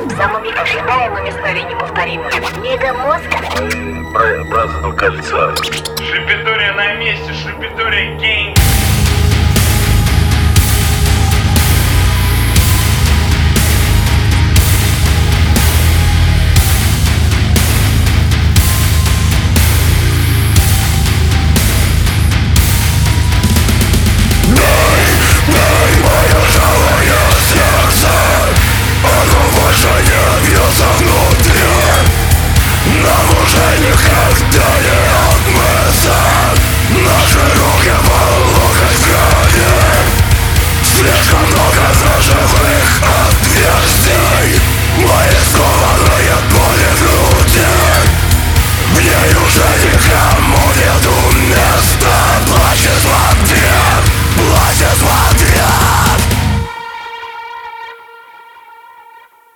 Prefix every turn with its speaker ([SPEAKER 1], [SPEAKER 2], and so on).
[SPEAKER 1] самыми ожидаемыми стали неповторимыми. Мегамозг.
[SPEAKER 2] Братство кольца.
[SPEAKER 3] Шипитория на месте, Шипитория гейнг.